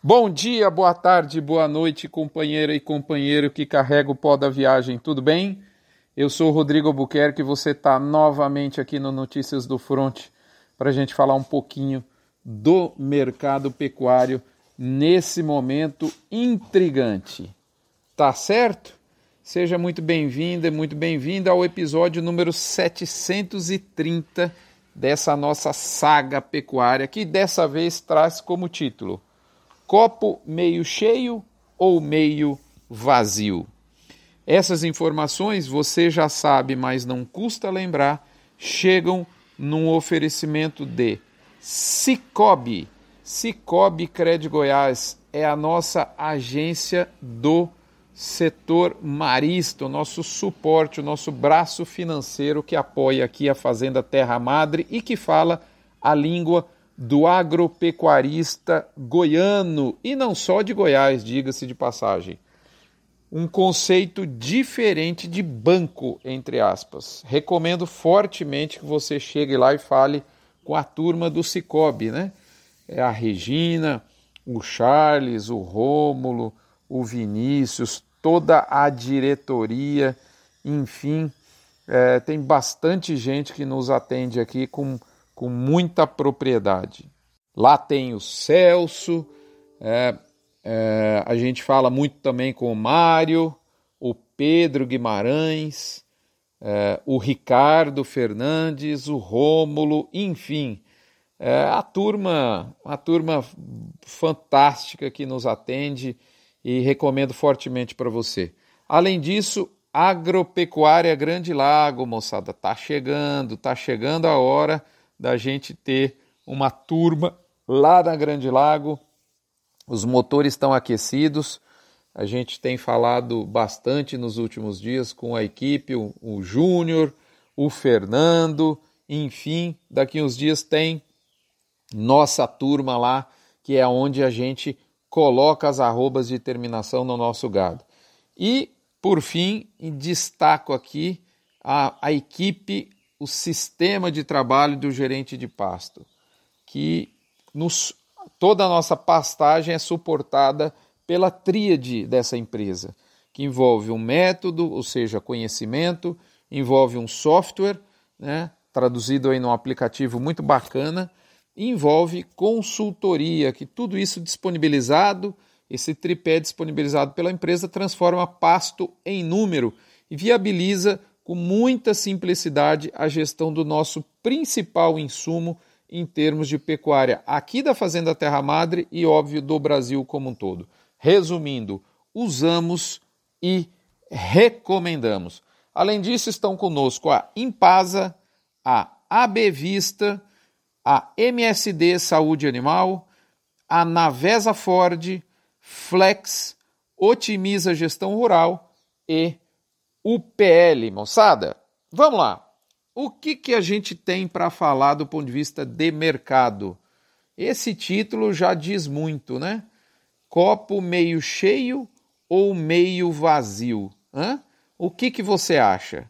Bom dia, boa tarde, boa noite, companheira e companheiro que carrega o pó da viagem, tudo bem? Eu sou o Rodrigo Albuquerque e você está novamente aqui no Notícias do Fronte para a gente falar um pouquinho do mercado pecuário nesse momento intrigante. Tá certo? Seja muito bem-vinda e muito bem-vinda ao episódio número 730 dessa nossa saga pecuária, que dessa vez traz como título Copo meio cheio ou meio vazio? Essas informações, você já sabe, mas não custa lembrar, chegam num oferecimento de Sicoob. Sicoob Cred Goiás é a nossa agência do setor marista, o nosso suporte, o nosso braço financeiro que apoia aqui a Fazenda Terra Madre e que fala a língua do agropecuarista goiano, e não só de Goiás, diga-se de passagem. Um conceito diferente de banco, entre aspas. Recomendo fortemente que você chegue lá e fale com a turma do Sicoob, né? É a Regina, o Charles, o Rômulo, o Vinícius, toda a diretoria, enfim, tem bastante gente que nos atende aqui com muita propriedade. Lá tem o Celso, a gente fala muito também com o Mário, o Pedro Guimarães, o Ricardo Fernandes, o Rômulo, enfim, uma turma fantástica que nos atende e recomendo fortemente para você. Além disso, Agropecuária Grande Lago, moçada, tá chegando a hora da gente ter uma turma lá na Grande Lago. Os motores estão aquecidos, a gente tem falado bastante nos últimos dias com a equipe, o Júnior, o Fernando, enfim, daqui uns dias tem nossa turma lá, que é onde a gente coloca as arrobas de terminação no nosso gado. E, por fim, destaco aqui a equipe, o sistema de trabalho do gerente de pasto, que toda a nossa pastagem é suportada pela tríade dessa empresa, que envolve um método, ou seja, conhecimento, envolve um software, né, traduzido aí num aplicativo muito bacana, e envolve consultoria, que tudo isso disponibilizado, esse tripé disponibilizado pela empresa, transforma pasto em número e viabiliza com muita simplicidade a gestão do nosso principal insumo em termos de pecuária aqui da Fazenda Terra Madre e, óbvio, do Brasil como um todo. Resumindo, usamos e recomendamos. Além disso, estão conosco a Impasa, a AB Vista, a MSD Saúde Animal, a Navesa Ford, Flex, Otimiza Gestão Rural e UPL. Moçada, vamos lá. O que a gente tem para falar do ponto de vista de mercado? Esse título já diz muito, né? Copo meio cheio ou meio vazio? O que você acha?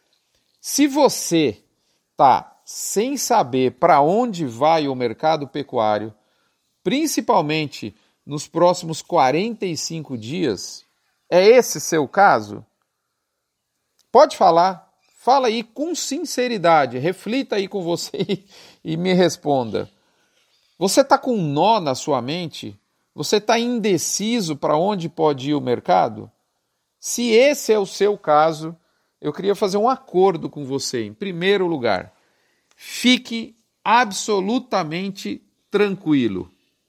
Se você está sem saber para onde vai o mercado pecuário, principalmente nos próximos 45 dias, é esse seu caso? Pode falar, fala aí com sinceridade, reflita aí com você e me responda. Você está com um nó na sua mente? Você está indeciso para onde pode ir o mercado? Se esse é o seu caso, eu queria fazer um acordo com você. Em primeiro lugar, fique absolutamente tranquilo.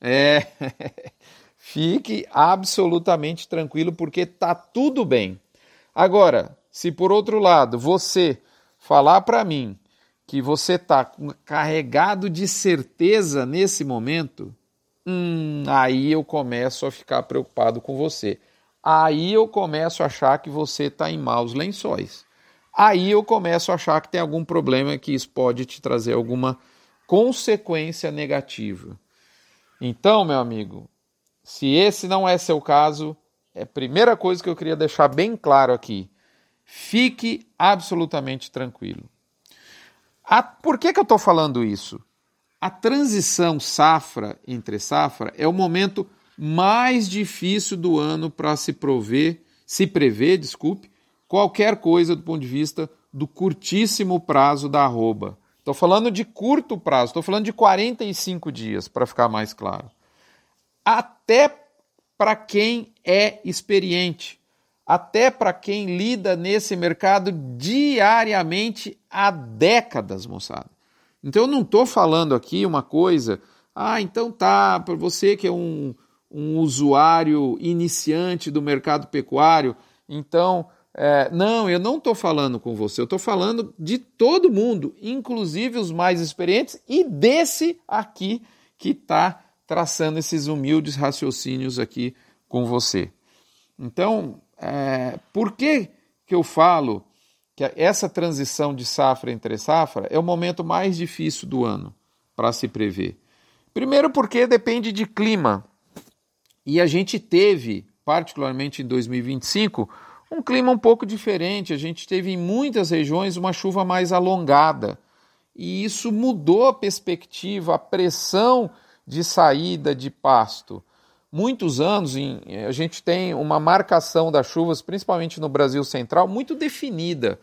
Fique absolutamente tranquilo porque está tudo bem. Agora, se por outro lado você falar para mim que você está carregado de certeza nesse momento, aí eu começo a ficar preocupado com você. Aí eu começo a achar que você está em maus lençóis. Aí eu começo a achar que tem algum problema, que isso pode te trazer alguma consequência negativa. Então, meu amigo, se esse não é seu caso, é a primeira coisa que eu queria deixar bem claro aqui. Fique absolutamente tranquilo. Por que eu estou falando isso? A transição safra entre safra é o momento mais difícil do ano para se prever, qualquer coisa do ponto de vista do curtíssimo prazo da arroba. Estou falando de curto prazo, estou falando de 45 dias, para ficar mais claro. Até para quem é experiente, até para quem lida nesse mercado diariamente há décadas, moçada. Então eu não estou falando aqui uma coisa, então tá, para você que é um usuário iniciante do mercado pecuário, então, não, eu não estou falando com você, eu estou falando de todo mundo, inclusive os mais experientes e desse aqui que está traçando esses humildes raciocínios aqui com você. Então, por que eu falo que essa transição de safra entre safra é o momento mais difícil do ano para se prever? Primeiro porque depende de clima. E a gente teve, particularmente em 2025, um clima um pouco diferente. A gente teve em muitas regiões uma chuva mais alongada. E isso mudou a perspectiva, a pressão de saída de pasto. Muitos anos a gente tem uma marcação das chuvas, principalmente no Brasil Central, muito definida.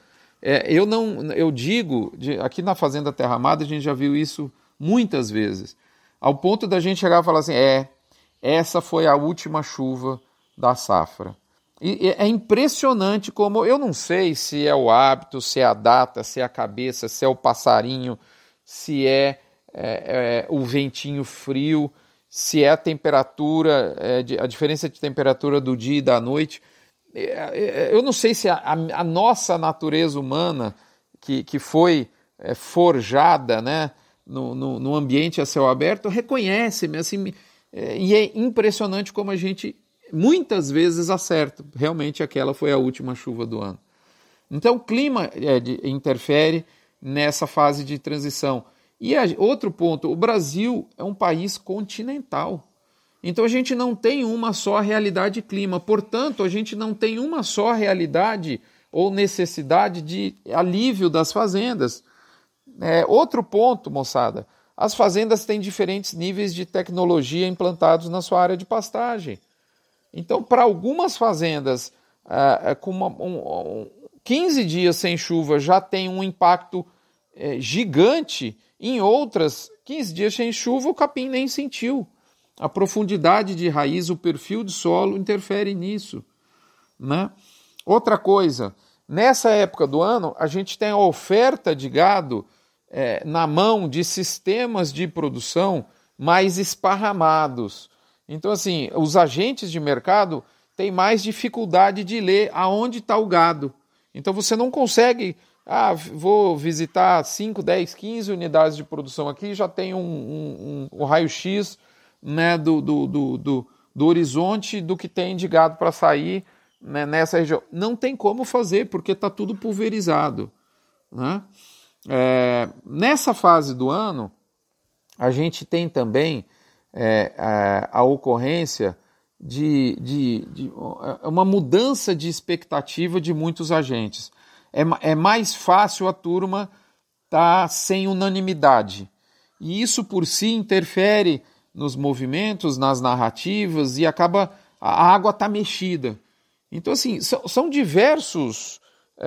Eu digo, aqui na Fazenda Terra Amada a gente já viu isso muitas vezes, ao ponto da gente chegar e falar assim, essa foi a última chuva da safra. E é impressionante como, eu não sei se é o hábito, se é a data, se é a cabeça, se é o passarinho, se é o ventinho frio, se é a temperatura, a diferença de temperatura do dia e da noite. Eu não sei se a nossa natureza humana, que foi forjada, né, no ambiente a céu aberto, reconhece, assim, e é impressionante como a gente muitas vezes acerta. Realmente aquela foi a última chuva do ano. Então o clima interfere nessa fase de transição. E outro ponto, o Brasil é um país continental. Então a gente não tem uma só realidade clima, portanto a gente não tem uma só realidade ou necessidade de alívio das fazendas. Outro ponto, moçada, as fazendas têm diferentes níveis de tecnologia implantados na sua área de pastagem. Então, para algumas fazendas, com 15 dias sem chuva já tem um impacto gigante. Em outras, 15 dias sem chuva, o capim nem sentiu. A profundidade de raiz, o perfil de solo interfere nisso, né? Outra coisa, nessa época do ano, a gente tem a oferta de gado na mão de sistemas de produção mais esparramados. Então, assim, os agentes de mercado têm mais dificuldade de ler aonde está o gado. Então, você não consegue... vou visitar 5, 10, 15 unidades de produção aqui, já tem um raio-x, né, do horizonte do que tem de gado para sair, né, nessa região. Não tem como fazer, porque está tudo pulverizado, né? Nessa fase do ano, a gente tem também a ocorrência de uma mudança de expectativa de muitos agentes. É mais fácil a turma estar sem unanimidade. E isso por si interfere nos movimentos, nas narrativas e acaba... A água está mexida. Então, assim, são diversos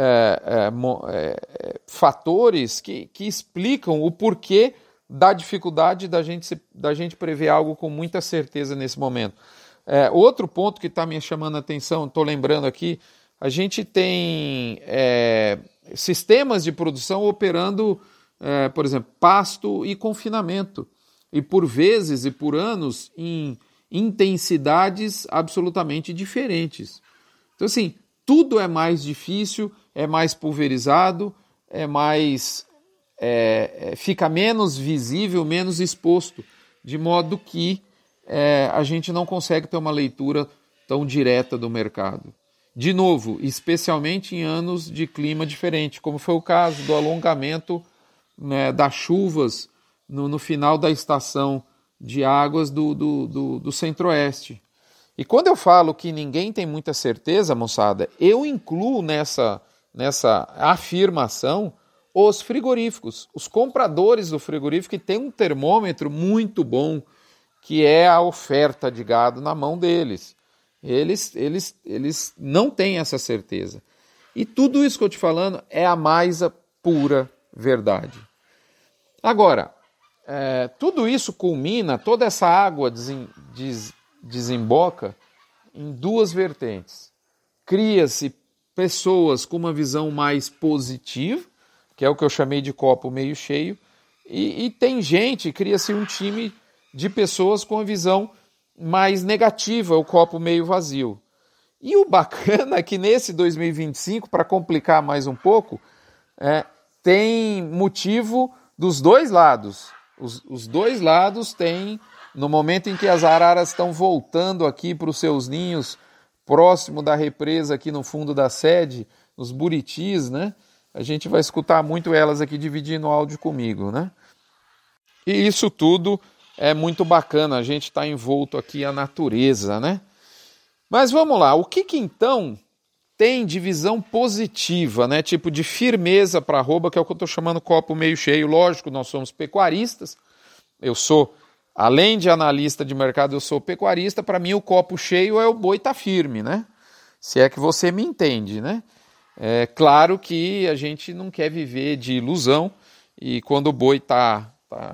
fatores que explicam o porquê da dificuldade da gente prever algo com muita certeza nesse momento. Outro ponto que está me chamando a atenção, estou lembrando aqui, a gente tem sistemas de produção operando, por exemplo, pasto e confinamento. E por vezes e por anos em intensidades absolutamente diferentes. Então, assim, tudo é mais difícil, é mais pulverizado, fica menos visível, menos exposto, de modo que a gente não consegue ter uma leitura tão direta do mercado. De novo, especialmente em anos de clima diferente, como foi o caso do alongamento, né, das chuvas no final da estação de águas do Centro-Oeste. E quando eu falo que ninguém tem muita certeza, moçada, eu incluo nessa afirmação os frigoríficos, os compradores do frigorífico que tem um termômetro muito bom, que é a oferta de gado na mão deles. Eles não têm essa certeza. E tudo isso que eu estou te falando é a mais pura verdade. Agora, tudo isso culmina, toda essa água desemboca em duas vertentes. Cria-se pessoas com uma visão mais positiva, que é o que eu chamei de copo meio cheio, e tem gente, cria-se um time de pessoas com a visão mais negativa, o copo meio vazio. E o bacana é que nesse 2025, para complicar mais um pouco, tem motivo dos dois lados. Os dois lados têm, no momento em que as araras estão voltando aqui para os seus ninhos, próximo da represa aqui no fundo da sede, os buritis, né? A gente vai escutar muito elas aqui dividindo o áudio comigo, né? E isso tudo é muito bacana, a gente está envolto aqui à natureza, né? Mas vamos lá, o que então tem de visão positiva, né? Tipo de firmeza para arroba, que é o que eu estou chamando copo meio cheio. Lógico, nós somos pecuaristas, eu sou, além de analista de mercado, eu sou pecuarista. Para mim o copo cheio é o boi tá firme, né? Se é que você me entende, né? É claro que a gente não quer viver de ilusão, e quando o boi tá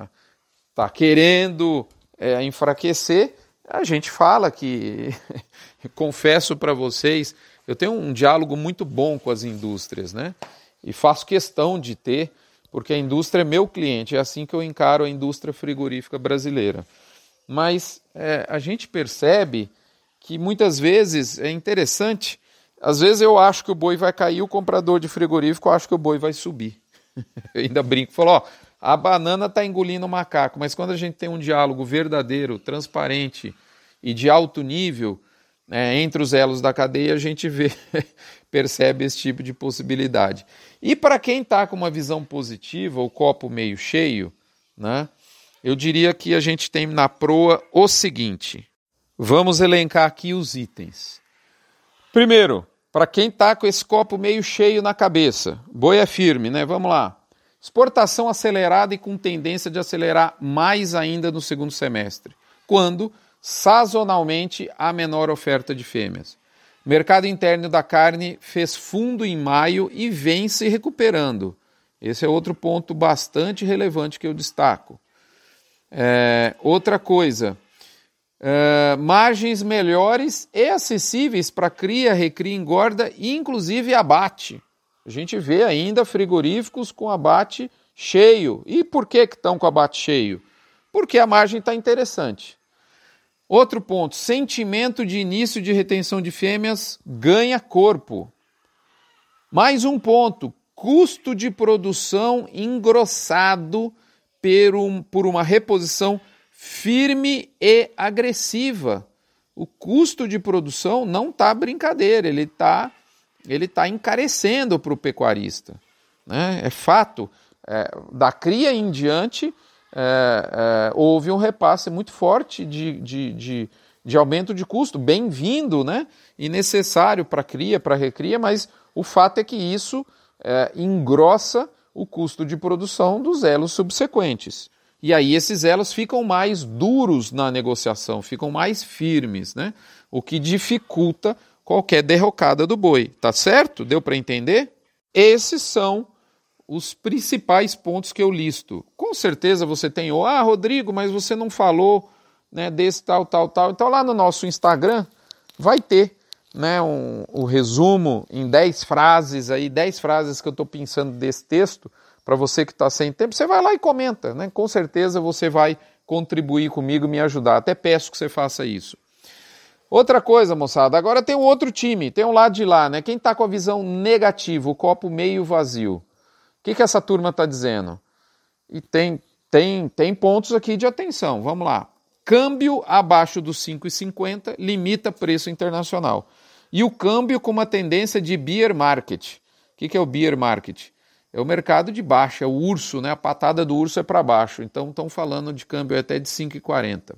querendo enfraquecer, a gente fala que, confesso para vocês, eu tenho um diálogo muito bom com as indústrias, né? E faço questão de ter, porque a indústria é meu cliente, é assim que eu encaro a indústria frigorífica brasileira. Mas a gente percebe que muitas vezes é interessante, às vezes eu acho que o boi vai cair, o comprador de frigorífico acha que o boi vai subir. Eu ainda brinco, falo, ó, a banana está engolindo o macaco, mas quando a gente tem um diálogo verdadeiro, transparente e de alto nível, entre os elos da cadeia, a gente percebe esse tipo de possibilidade. E para quem está com uma visão positiva, o copo meio cheio, né, eu diria que a gente tem na proa o seguinte. Vamos elencar aqui os itens. Primeiro, para quem está com esse copo meio cheio na cabeça, boi é firme, né? Vamos lá. Exportação acelerada e com tendência de acelerar mais ainda no segundo semestre, quando, sazonalmente, há menor oferta de fêmeas. Mercado interno da carne fez fundo em maio e vem se recuperando. Esse é outro ponto bastante relevante que eu destaco. Outra coisa, margens melhores e acessíveis para cria, recria, engorda e inclusive abate. A gente vê ainda frigoríficos com abate cheio. E por que estão com abate cheio? Porque a margem está interessante. Outro ponto, sentimento de início de retenção de fêmeas ganha corpo. Mais um ponto, custo de produção engrossado por uma reposição firme e agressiva. O custo de produção não está brincadeira, ele está encarecendo para o pecuarista. Né? É fato, da cria em diante, houve um repasse muito forte de aumento de custo, bem-vindo, né? E necessário para a cria, para a recria, mas o fato é que isso engrossa o custo de produção dos elos subsequentes. E aí esses elos ficam mais duros na negociação, ficam mais firmes, né? O que dificulta qualquer derrocada do boi. Tá certo? Deu para entender? Esses são os principais pontos que eu listo. Com certeza você tem, Rodrigo, mas você não falou, né, desse tal. Então lá no nosso Instagram vai ter, né, o resumo em 10 frases, 10 frases que eu estou pensando desse texto. Para você que está sem tempo, você vai lá e comenta, né? Com certeza você vai contribuir comigo, me ajudar. Até peço que você faça isso. Outra coisa, moçada, agora tem um outro time, tem um lado de lá, né? Quem está com a visão negativa, o copo meio vazio. O que essa turma está dizendo? E tem pontos aqui de atenção, vamos lá. Câmbio abaixo dos 5,50 limita preço internacional. E o câmbio com uma tendência de bear market. O que é o bear market? É o mercado de baixo, é o urso, né? A patada do urso é para baixo. Então estão falando de câmbio até de 5,40.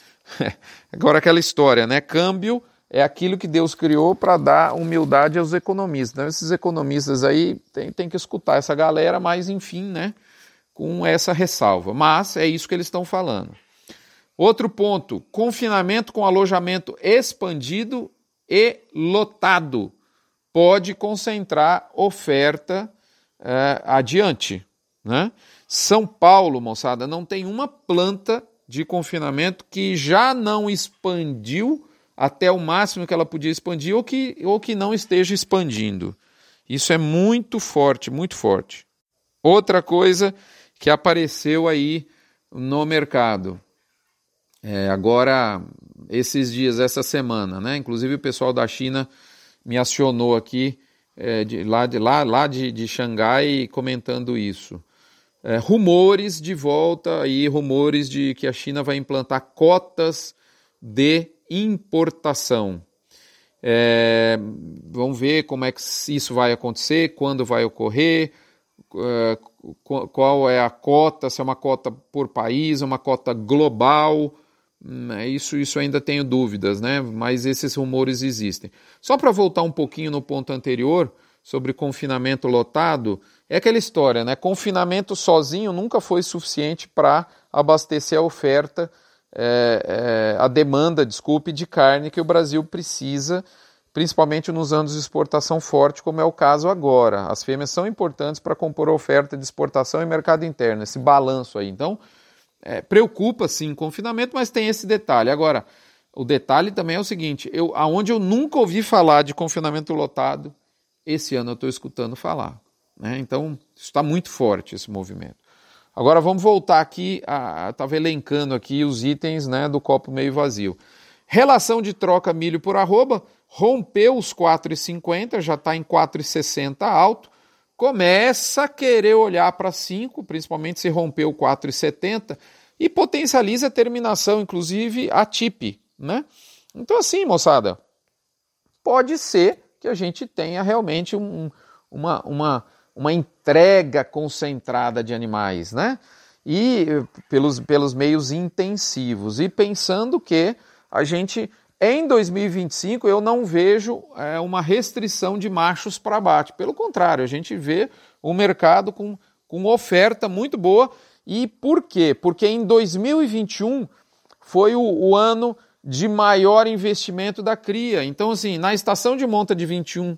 Agora aquela história, né? Câmbio é aquilo que Deus criou para dar humildade aos economistas. Então, esses economistas aí tem que escutar essa galera, mas enfim, né? Com essa ressalva. Mas é isso que eles estão falando. Outro ponto, confinamento com alojamento expandido e lotado pode concentrar oferta adiante, né? São Paulo, moçada, não tem uma planta de confinamento que já não expandiu até o máximo que ela podia expandir ou que não esteja expandindo. Isso é muito forte, muito forte. Outra coisa que apareceu aí no mercado, agora, esses dias, essa semana, né? Inclusive o pessoal da China me acionou aqui, lá de Xangai, comentando isso. Rumores de volta aí, rumores de que a China vai implantar cotas de importação. Vamos ver como é que isso vai acontecer, quando vai ocorrer, qual é a cota, se é uma cota por país, uma cota global. Isso ainda tenho dúvidas, né? Mas esses rumores existem. Só para voltar um pouquinho no ponto anterior, sobre confinamento lotado, é aquela história, né? Confinamento sozinho nunca foi suficiente para abastecer a oferta, a demanda, de carne que o Brasil precisa, principalmente nos anos de exportação forte, como é o caso agora. As fêmeas são importantes para compor a oferta de exportação e mercado interno, esse balanço aí. Então, preocupa sim o confinamento, mas tem esse detalhe. Agora, o detalhe também é o seguinte, aonde eu nunca ouvi falar de confinamento lotado, esse ano eu estou escutando falar, né? Então, está muito forte esse movimento. Agora vamos voltar aqui, estava elencando aqui os itens, né, do copo meio vazio. Relação de troca milho por arroba, rompeu os 4,50, já está em 4,60 alto, começa a querer olhar para 5, principalmente se rompeu 4,70, e potencializa a terminação, inclusive a TIP, né? Então assim, moçada, pode ser que a gente tenha realmente uma entrega concentrada de animais, né? E pelos meios intensivos. E pensando que a gente, em 2025, eu não vejo uma restrição de machos para abate. Pelo contrário, a gente vê um mercado com oferta muito boa. E por quê? Porque em 2021 foi o ano de maior investimento da cria. Então, assim, na estação de monta de 21,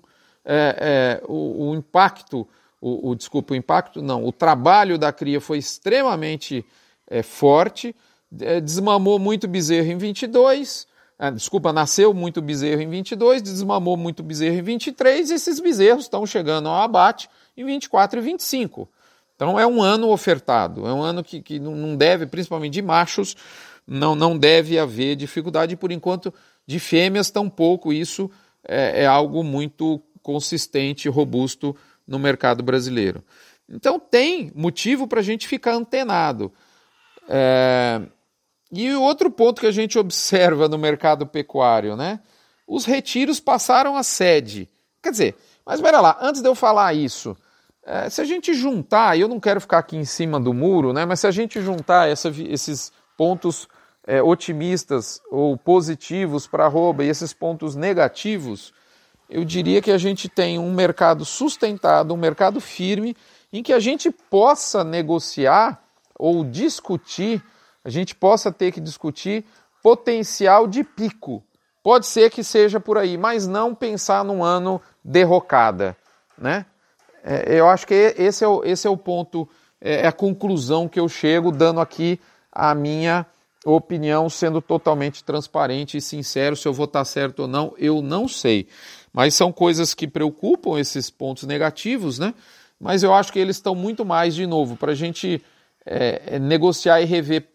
o trabalho da cria foi extremamente forte, desmamou muito bezerro em 22, nasceu muito bezerro em 22, desmamou muito bezerro em 23, e esses bezerros estão chegando ao abate em 24 e 25. Então é um ano ofertado, é um ano que não deve, principalmente de machos, não deve haver dificuldade, por enquanto de fêmeas tampouco. Isso é algo muito consistente e robusto no mercado brasileiro. Então tem motivo para a gente ficar antenado. E o outro ponto que a gente observa no mercado pecuário, né? Os retiros passaram a sede. Quer dizer, mas espera lá, antes de eu falar isso, se a gente juntar, e eu não quero ficar aqui em cima do muro, né? Mas se a gente juntar esses pontos otimistas ou positivos para arroba e esses pontos negativos, eu diria que a gente tem um mercado sustentado, um mercado firme, em que a gente possa negociar ou discutir, a gente possa ter que discutir potencial de pico. Pode ser que seja por aí, mas não pensar num ano derrocada, né? Eu acho que esse é o ponto, a conclusão que eu chego, dando aqui a minha opinião, sendo totalmente transparente e sincero. Se eu vou estar certo ou não, eu não sei. Mas são coisas que preocupam, esses pontos negativos, né? Mas eu acho que eles estão muito mais, de novo, para a gente negociar e rever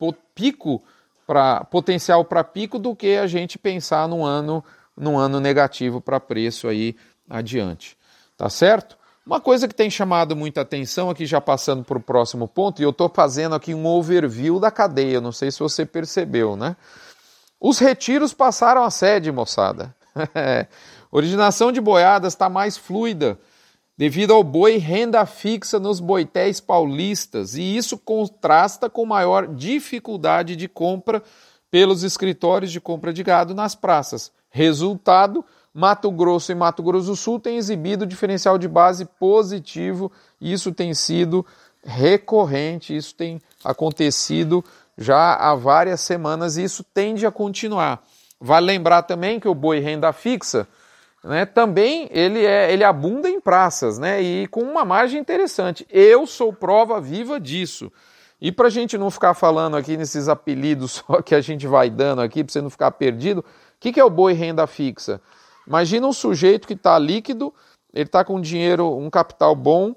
potencial para pico, do que a gente pensar num ano negativo para preço aí adiante. Tá certo? Uma coisa que tem chamado muita atenção aqui, já passando para o próximo ponto, e eu estou fazendo aqui um overview da cadeia, não sei se você percebeu, né? Os retiros passaram a sede, moçada. Originação de boiadas está mais fluida, devido ao boi renda fixa nos boitéis paulistas, e isso contrasta com maior dificuldade de compra pelos escritórios de compra de gado nas praças. Resultado: Mato Grosso e Mato Grosso do Sul têm exibido diferencial de base positivo, e isso tem sido recorrente, isso tem acontecido já há várias semanas e isso tende a continuar. Vale lembrar também que o boi renda fixa, né, também ele abunda em praças, né, e com uma margem interessante. Eu sou prova viva disso. E para a gente não ficar falando aqui nesses apelidos só que a gente vai dando aqui, para você não ficar perdido, o que é o boi renda fixa? Imagina um sujeito que está líquido, ele está com dinheiro, um capital bom,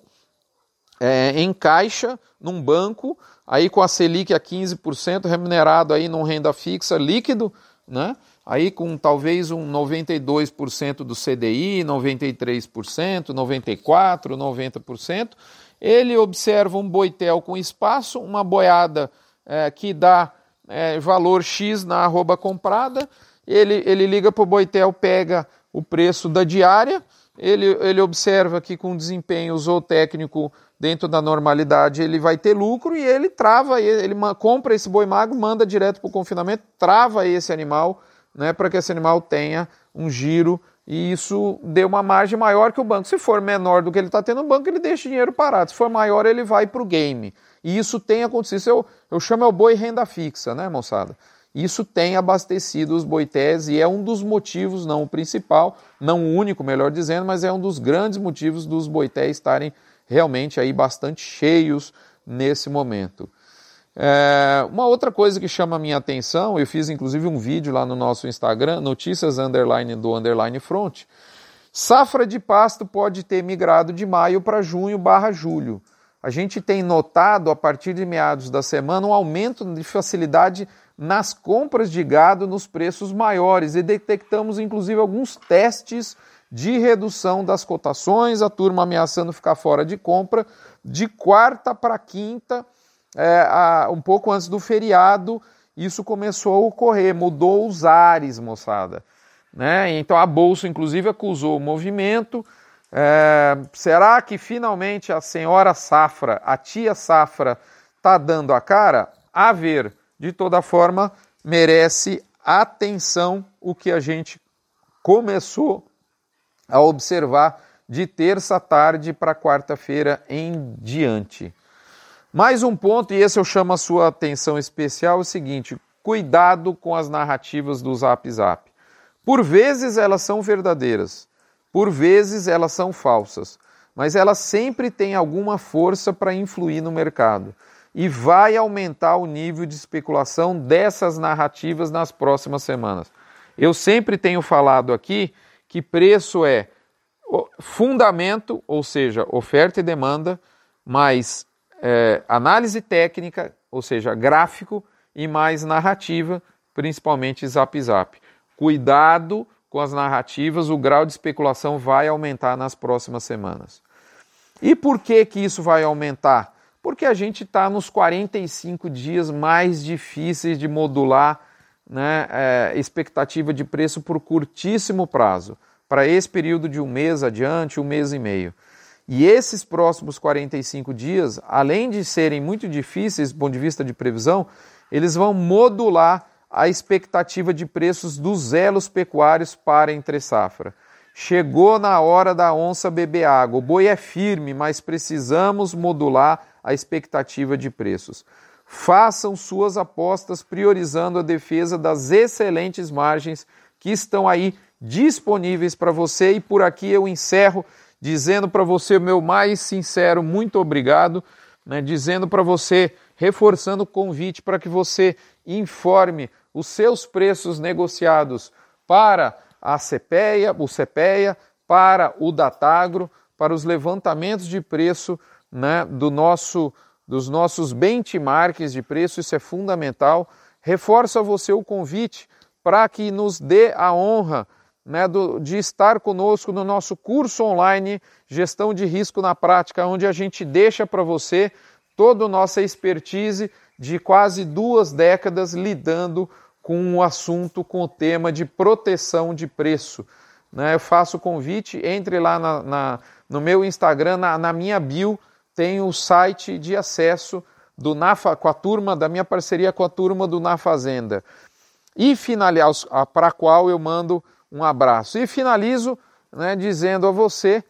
em caixa, num banco, aí com a Selic a 15%, remunerado aí num renda fixa líquido, né? Aí com talvez um 92% do CDI, 93%, 94%, 90%, ele observa um boitel com espaço, uma boiada que dá valor X na arroba comprada, ele liga para o boitel, pega o preço da diária, ele observa que com desempenho zootécnico dentro da normalidade ele vai ter lucro e ele trava, ele compra esse boi magro, manda direto para o confinamento, trava esse animal, né, para que esse animal tenha um giro e isso dê uma margem maior que o banco. Se for menor do que ele está tendo no banco, ele deixa o dinheiro parado. Se for maior, ele vai para o game. E isso tem acontecido. Eu chamo o boi renda fixa, né, moçada? Isso tem abastecido os boités e é um dos motivos, não o principal, não o único, melhor dizendo, mas é um dos grandes motivos dos boités estarem realmente aí bastante cheios nesse momento. Uma outra coisa que chama a minha atenção, eu fiz inclusive um vídeo lá no nosso Instagram, notícias _ front, safra de pasto pode ter migrado de maio para junho/julho. A gente tem notado a partir de meados da semana um aumento de facilidade nas compras de gado nos preços maiores e detectamos inclusive alguns testes de redução das cotações, a turma ameaçando ficar fora de compra de quarta para quinta, um pouco antes do feriado, isso começou a ocorrer, mudou os ares, moçada. Né? Então a Bolsa, inclusive, acusou o movimento. Será que finalmente a senhora Safra, a tia Safra, está dando a cara? A ver, de toda forma, merece atenção o que a gente começou a observar de terça à tarde para quarta-feira em diante. Mais um ponto, e esse eu chamo a sua atenção especial, é o seguinte: cuidado com as narrativas do Zap Zap. Por vezes elas são verdadeiras, por vezes elas são falsas, mas elas sempre têm alguma força para influir no mercado. E vai aumentar o nível de especulação dessas narrativas nas próximas semanas. Eu sempre tenho falado aqui que preço é fundamento, ou seja, oferta e demanda, mais análise técnica, ou seja, gráfico, e mais narrativa, principalmente Zap Zap. Cuidado com as narrativas, o grau de especulação vai aumentar nas próximas semanas. E por que isso vai aumentar? Porque a gente está nos 45 dias mais difíceis de modular, né, expectativa de preço por curtíssimo prazo, para esse período de um mês adiante, um mês e meio. E esses próximos 45 dias, além de serem muito difíceis do ponto de vista de previsão, eles vão modular a expectativa de preços dos elos pecuários para entre safra. Chegou na hora da onça beber água. O boi é firme, mas precisamos modular a expectativa de preços. Façam suas apostas priorizando a defesa das excelentes margens que estão aí disponíveis para você. E por aqui eu encerro dizendo para você o meu mais sincero muito obrigado, né, dizendo para você, reforçando o convite para que você informe os seus preços negociados para a CPEA, o CPEA, para o Datagro, para os levantamentos de preço, né, dos nossos benchmarks de preço, isso é fundamental. Reforço a você o convite para que nos dê a honra, né, de estar conosco no nosso curso online Gestão de Risco na Prática, onde a gente deixa para você toda a nossa expertise de quase 2 décadas lidando com o assunto, com o tema de proteção de preço. Né, eu faço o convite, entre lá no meu Instagram, na minha bio, tem o site de acesso do com a turma, da minha parceria com a turma do Na Fazenda. E para a qual eu mando um abraço. E finalizo, né, dizendo a você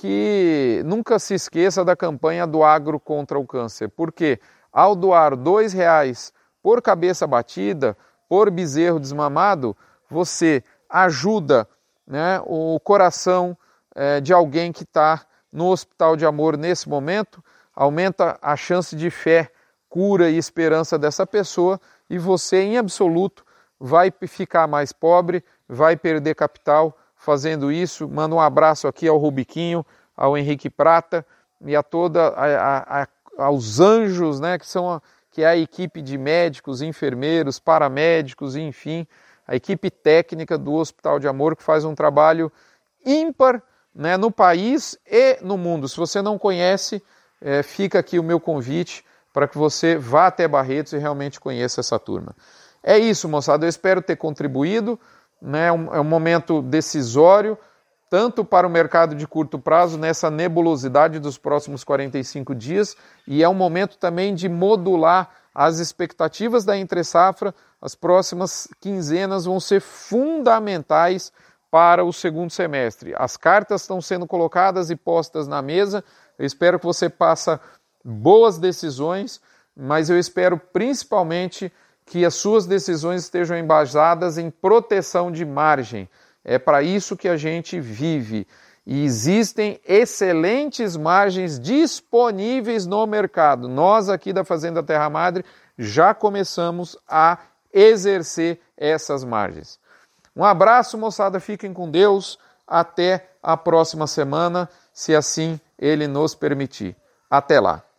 que nunca se esqueça da campanha do Agro contra o Câncer, porque ao doar R$ 2 por cabeça batida, por bezerro desmamado, você ajuda, né, o coração de alguém que está no hospital de amor nesse momento, aumenta a chance de fé, cura e esperança dessa pessoa, e você, em absoluto, vai ficar mais pobre, vai perder capital fazendo isso. Mando um abraço aqui ao Rubiquinho, ao Henrique Prata e a aos anjos, né, que é a equipe de médicos, enfermeiros, paramédicos, enfim, a equipe técnica do Hospital de Amor, que faz um trabalho ímpar, né, no país e no mundo. Se você não conhece, fica aqui o meu convite para que você vá até Barretos e realmente conheça essa turma. É isso, moçada, eu espero ter contribuído, né? É um momento decisório, tanto para o mercado de curto prazo, nessa nebulosidade dos próximos 45 dias, e é um momento também de modular as expectativas da entre-safra. As próximas quinzenas vão ser fundamentais para o segundo semestre. As cartas estão sendo colocadas e postas na mesa. Eu espero que você faça boas decisões, mas eu espero principalmente que as suas decisões estejam embasadas em proteção de margem. É para isso que a gente vive. E existem excelentes margens disponíveis no mercado. Nós aqui da Fazenda Terra Madre já começamos a exercer essas margens. Um abraço, moçada, fiquem com Deus. Até a próxima semana, se assim Ele nos permitir. Até lá.